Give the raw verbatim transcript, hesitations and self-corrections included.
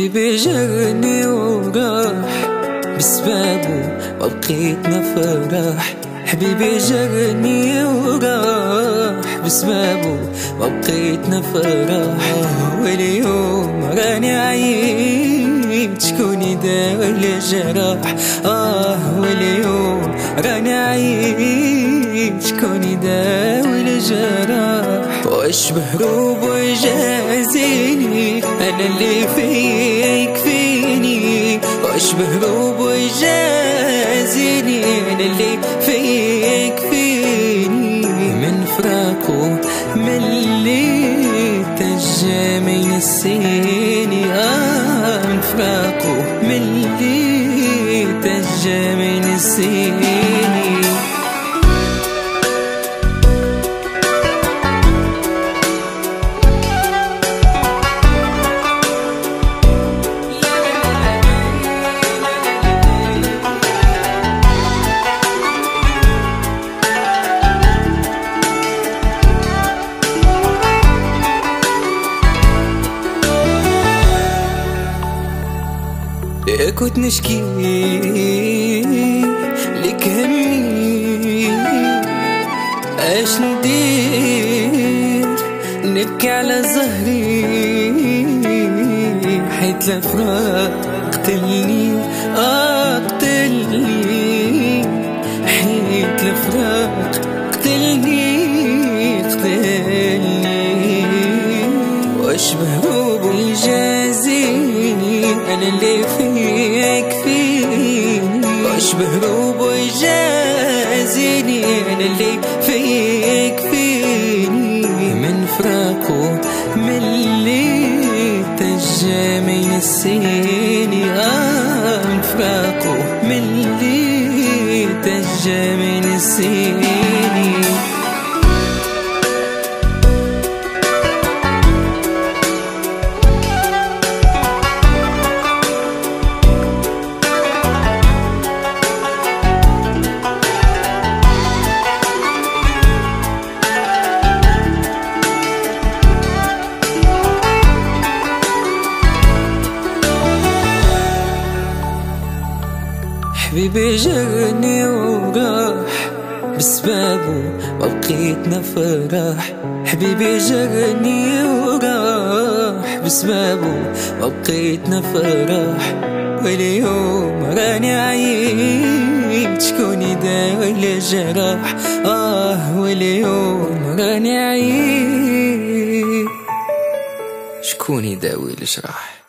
حبيبي جرني وراح بسبابه وبقيتنا فرح. حبيبي جرني وراح بسبابه وبقيتنا فرح. واليوم راني عيد شكون يداوي الجراح. آه واليوم راني عيد شكون يداوي الجراح. واشبه روب ويجازيني انا اللي فيا يكفيني. واشبه روب ويجازيني انا اللي فيا يكفيني. من فراقه من اللي تجا ما ينسيني. آه من فراقه من اللي تجا ما ينسيني. كنت نشكي لك همي اش ندير نبكي على زهري حيت الفراق قتلني. اه قتلني حيت الفراق قتلني قتلني. واشبه روب يجازيني انا اللي فيا يكفيني. واشبه روب يجازيني انا اللي فيا يكفيني. من فراقه من اللي تجا ما ينسيني. آه من فراقه من اللي تجا ما ينسيني. حبيبي جرني وراح بسبابه وبقيتنا فرح. حبيبي جرني وراح بسبابه وبقيتنا فرح. واليوم راني عيد شكون يداوي الجراح. آه واليوم راني عيد شكون يداوي الجراح.